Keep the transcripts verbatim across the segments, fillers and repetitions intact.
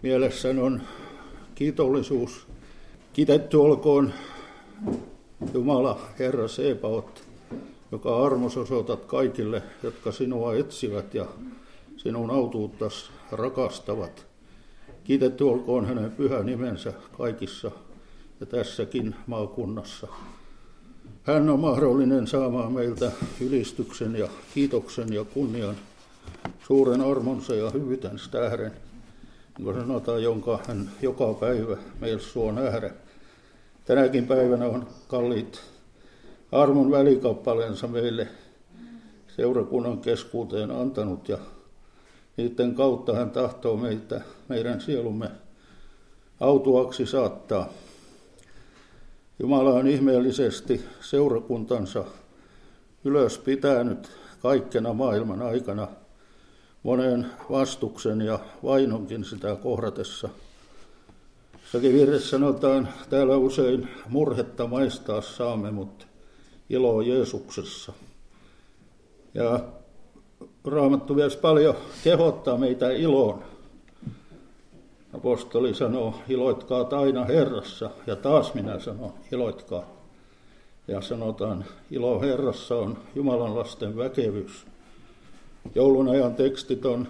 Mielessäni on kiitollisuus. Kiitetty olkoon Jumala, Herra Sebaot, joka armos osoitat kaikille, jotka sinua etsivät ja sinun autuuttas rakastavat. Kiitetty olkoon hänen pyhä nimensä kaikissa ja tässäkin maakunnassa. Hän on mahdollinen saamaan meiltä ylistyksen ja kiitoksen ja kunnian suuren armonsa ja hyvyytensä tähden, niin kuin sanotaan, jonka hän joka päivä meillä suo nähdä. Tänäkin päivänä on kalliit armon välikappaleensa meille seurakunnan keskuuteen antanut, ja niiden kautta hän tahtoo meitä, meidän sielumme autuaksi saattaa. Jumala on ihmeellisesti seurakuntansa ylös pitänyt kaikkena maailman aikana monen vastuksen ja vainonkin sitä kohdatessa. Jossakin virressä sanotaan, täällä usein murhetta maistaa saamme, mutta ilo Jeesuksessa. Ja Raamattu myös paljon kehottaa meitä iloon. Apostoli sanoo, iloitkaat aina Herrassa, ja taas minä sanon, iloitkaat. Ja sanotaan, ilo Herrassa on Jumalan lasten väkevyys. Joulun ajan tekstit on,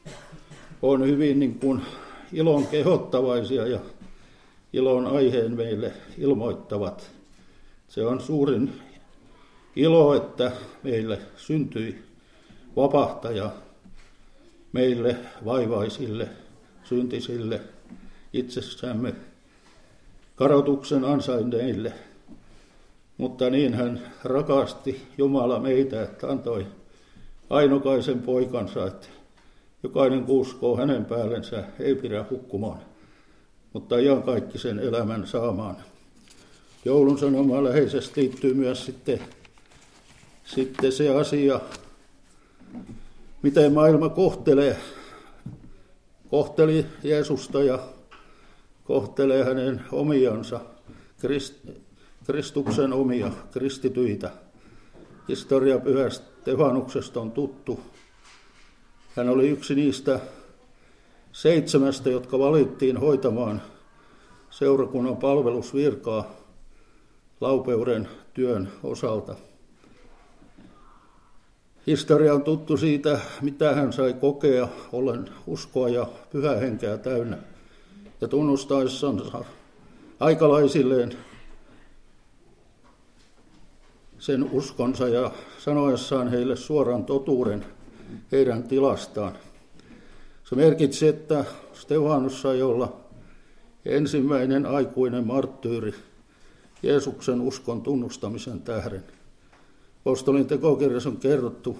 on hyvin niin kuin ilon kehottavaisia ja ilon aiheen meille ilmoittavat. Se on suurin ilo, että meille syntyi vapahtaja, meille vaivaisille, syntisille, itsessämme kadotuksen ansainneille. Mutta niin hän rakasti Jumala meitä, että antoi ainokaisen poikansa, että jokainen uskoo hänen päällensä, ei pidä hukkumaan, mutta iankaikkisen elämän saamaan. Joulun sanomaan läheisesti liittyy myös sitten, sitten se asia, miten maailma kohtelee. Kohteli Jeesusta ja kohtelee hänen omiansa, Krist, Kristuksen omia kristityitä. Historia pyhästä Stefanuksesta on tuttu. Hän oli yksi niistä seitsemästä, jotka valittiin hoitamaan seurakunnan palvelusvirkaa laupeuden työn osalta. Historia on tuttu siitä, mitä hän sai kokea, ollen uskoa ja pyhää henkeä täynnä, ja tunnustaessansa aikalaisilleen sen uskonsa ja sanoessaan heille suoran totuuden heidän tilastaan. Se merkitsi, että Stefanus sai olla ensimmäinen aikuinen marttyyri Jeesuksen uskon tunnustamisen tähden. Apostolin tekokirjassa on kerrottu,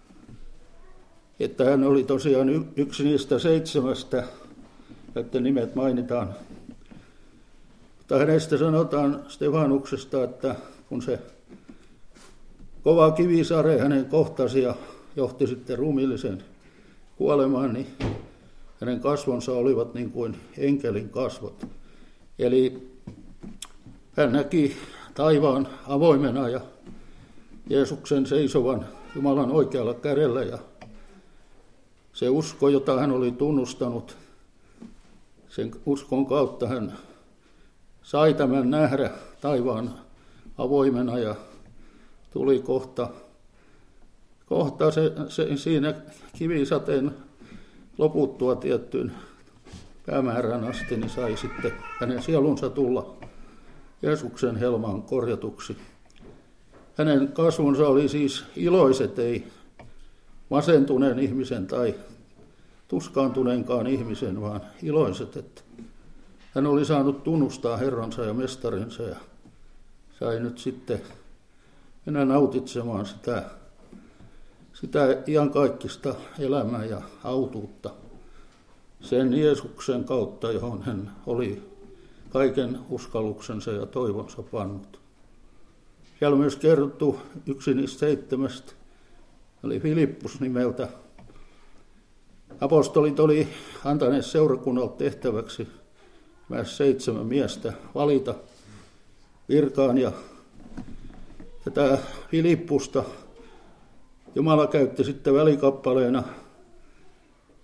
että hän oli tosiaan yksi niistä seitsemästä, joiden nimet mainitaan. Mutta hänestä sanotaan Stefanuksesta, että kun se kova kivisare hänen kohtasi ja johti sitten ruumiillisen kuolemaan, niin hänen kasvonsa olivat niin kuin enkelin kasvot. Eli hän näki taivaan avoimena ja Jeesuksen seisovan Jumalan oikealla kädellä, ja se usko, jota hän oli tunnustanut, sen uskon kautta hän sai tämän nähdä taivaan avoimena, ja tuli kohta, kohta se, se, siinä kivisateen loputtua tiettyyn päämäärään asti, niin sai sitten hänen sielunsa tulla Jeesuksen helmaan korjatuksi. Hänen kasvunsa oli siis iloiset, ei masentuneen ihmisen tai tuskaantuneenkaan ihmisen, vaan iloiset, että hän oli saanut tunnustaa Herransa ja mestarinsa ja sai nyt sitten mennä nautitsemaan sitä, sitä iankaikkista elämää ja autuutta sen Jeesuksen kautta, johon hän oli kaiken uskalluksensa ja toivonsa pannut. Siellä on myös kerrottu yksi niistä seitsemästä, oli Filippus nimeltä. Apostolit oli antaneet seurakunnalta tehtäväksi myös seitsemän miestä valita virkaan, ja tätä Filippusta Jumala käytti sitten välikappaleena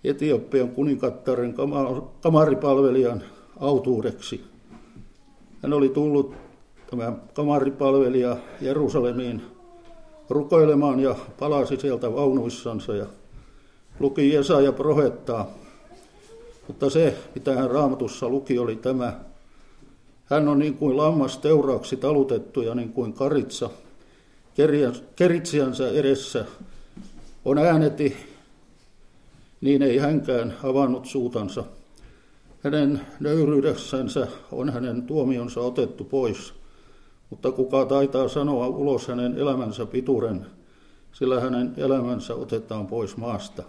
Etiopian kuningattaren kamaripalvelijan autuudeksi. Hän oli tullut, tämä kamaripalvelija, Jerusalemiin rukoilemaan ja palasi sieltä vaunuissansa ja luki Jesaja profeettaa. Mutta se, mitä hän Raamatussa luki, oli tämä. Hän on niin kuin lammas teuraaksi talutettu ja niin kuin karitsa keritsiänsä edessä on ääneti, niin ei hänkään avannut suutansa. Hänen nöyryydessänsä on hänen tuomionsa otettu pois, mutta kuka taitaa sanoa ulos hänen elämänsä pituuden, sillä hänen elämänsä otetaan pois maasta.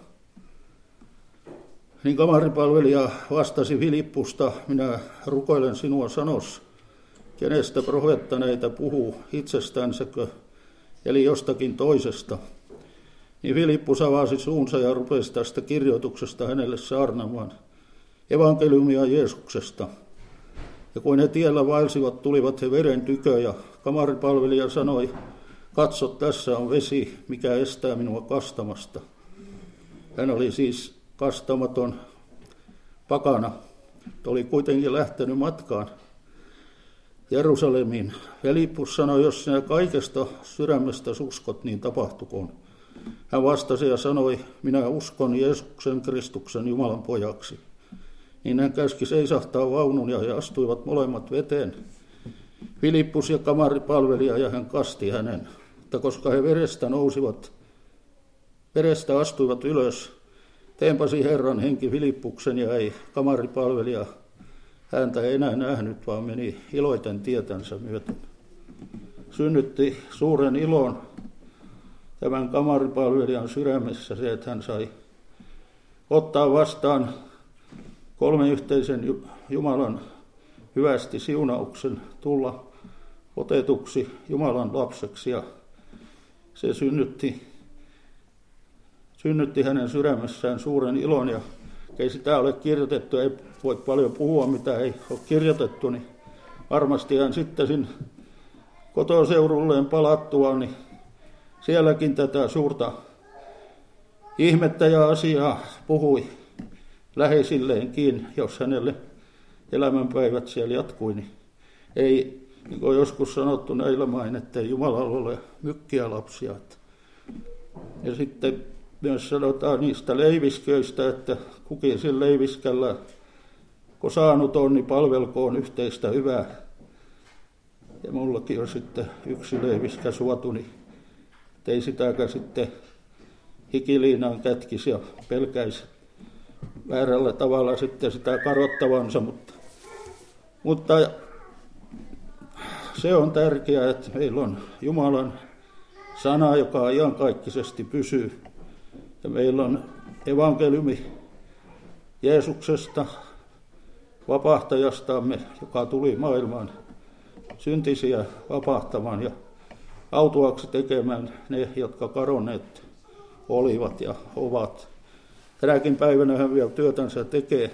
Niin kamaripalvelija vastasi Filippusta, minä rukoilen sinua sanos, kenestä profeetta näitä puhuu, itsestänsäkö, eli jostakin toisesta. Niin Filippus avasi suunsa ja rupesi tästä kirjoituksesta hänelle saarnamaan evankeliumia Jeesuksesta. Ja kun he tiellä vaelsivat, tulivat he veren tykö ja kamaripalvelija sanoi, katso, tässä on vesi, mikä estää minua kastamasta. Hän oli siis kastamaton pakana, mutta oli kuitenkin lähtenyt matkaan Jerusalemiin. Filippus sanoi, jos sinä kaikesta sydämestä uskot, niin tapahtukoon. Hän vastasi ja sanoi, minä uskon Jeesuksen Kristuksen Jumalan pojaksi. Niin hän käski seisahtaa vaunun ja he astuivat molemmat veteen. Filippus ja kamaripalvelija ja hän kasti hänen. Mutta koska he verestä nousivat, verestä astuivat ylös, teempasi Herran henki Filippuksen ja ei kamaripalvelija häntä enää nähnyt, vaan meni iloiten tietänsä myöten. Synnytti suuren ilon tämän kamaripalvelijan sydämessä se, että hän sai ottaa vastaan kolmen yhteisen Jumalan hyvästi siunauksen tulla otetuksi Jumalan lapseksi. Ja se synnytti, synnytti hänen sydämessään suuren ilon. Ja ei sitä ole kirjoitettu, ei voi paljon puhua, mitä ei ole kirjoitettu, niin varmasti hän sitten kotoseudulleen palattuaan, niin sielläkin tätä suurta ihmettä ja asiaa puhui läheisilleenkin, jos hänelle elämänpäivät siellä jatkui, niin ei, niin kuin joskus sanottu näillä main, että ei Jumalalla ole mykkiä lapsia. Ja sitten myös sanotaan niistä leivisköistä, että kukin sen leiviskällä, kun saanut on, niin palvelkoon yhteistä hyvää. Ja mullakin on sitten yksi leiviskä suotu, niin ei sitäkään sitten hikiliinaan kätkisi ja pelkäisi väärällä tavalla sitten sitä karottavansa, mutta, mutta se on tärkeää, että meillä on Jumalan sana, joka iankaikkisesti pysyy. Ja meillä on evankeliumi Jeesuksesta, vapahtajastamme, joka tuli maailmaan syntisiä vapahtamaan ja autuaksi tekemään ne, jotka kadonneet olivat ja ovat. Tänäkin päivänä hän vielä työtänsä tekee.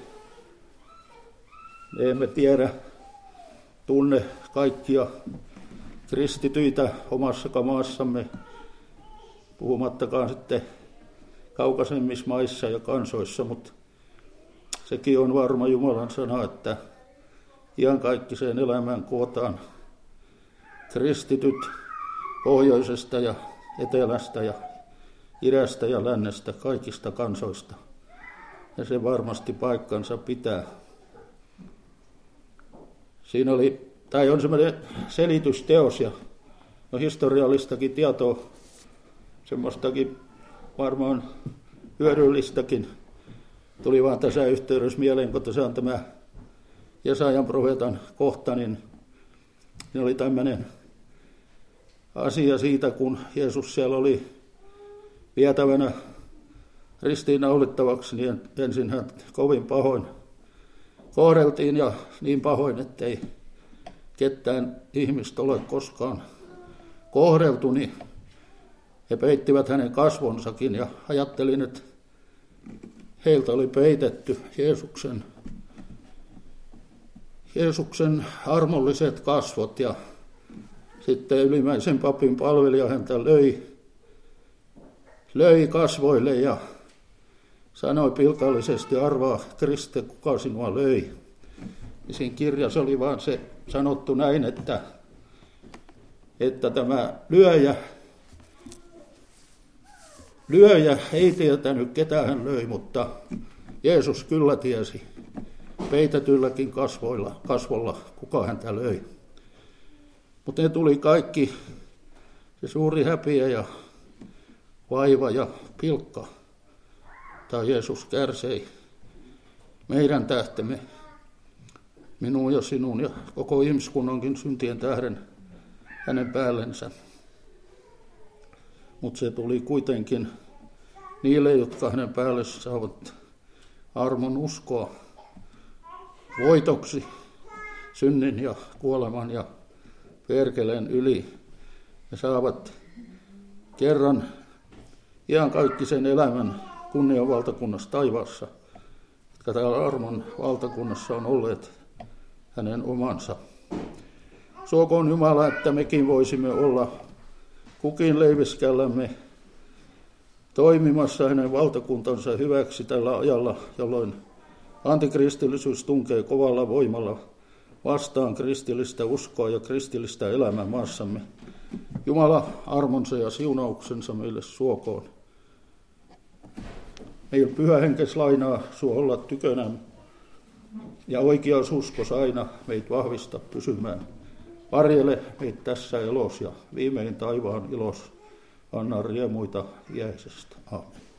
Me emme tiedä, tunne kaikkia kristityitä omassakaan maassamme, puhumattakaan sitten kaukaisemmissa maissa ja kansoissa, mutta sekin on varma Jumalan sana, että iankaikkiseen elämään kootaan kristityt pohjoisesta ja etelästä ja idästä ja lännestä, kaikista kansoista. Ja se varmasti paikkansa pitää. Siinä oli, tai on semmoinen selitysteos ja no historiallistakin tietoa, semmoistakin varmaan hyödyllistäkin. Tuli vaan tässä yhteydessä mieleen, kun tässä on tämä Jesajan profeetan kohta, niin oli tämmöinen asia siitä, kun Jeesus siellä oli vietävänä ristiinnaulittavaksi, niin ensin hän kovin pahoin kohdeltiin ja niin pahoin, ettei ketään ihmistä ole koskaan kohdeltu, niin he peittivät hänen kasvonsakin ja ajattelin, että heiltä oli peitetty Jeesuksen, Jeesuksen armolliset kasvot ja sitten ylimmäisen papin palvelija häntä löi, löi kasvoille ja sanoi pilkallisesti, arvaa Kriste, kuka sinua löi. Ja siinä kirjassa oli vaan se sanottu näin, että, että tämä lyöjä, lyöjä ei tietänyt, ketä hän löi, mutta Jeesus kyllä tiesi peitetylläkin kasvoilla, kasvolla, kuka häntä löi. Mutta ne tuli kaikki, se suuri häpiä ja vaiva ja pilkka, tai Jeesus kärsei meidän tähtemme, minun ja sinun ja koko ihmiskunnankin syntien tähden hänen päällensä. Mutta se tuli kuitenkin niille, jotka hänen päälle saavat armon uskoa voitoksi synnin ja kuoleman ja perkeleen yli. Ne saavat kerran iankaikkisen elämän kunnian valtakunnassa taivaassa, jotka täällä armon valtakunnassa on olleet hänen omansa. Suokoon Jumala, että mekin voisimme olla kukin leiviskällämme toimimassa hänen valtakuntansa hyväksi tällä ajalla, jolloin antikristillisyys tunkee kovalla voimalla vastaan kristillistä uskoa ja kristillistä elämää maassamme. Jumala armonsa ja siunauksensa meille suokoon. Meillä Pyhä Henkes lainaa sua olla tykönämme ja oikeus uskos aina meitä vahvista pysymään. Varjele meitä tässä elos ja viimein taivaan ilos. Anna riemuita iäisestä. Aamen.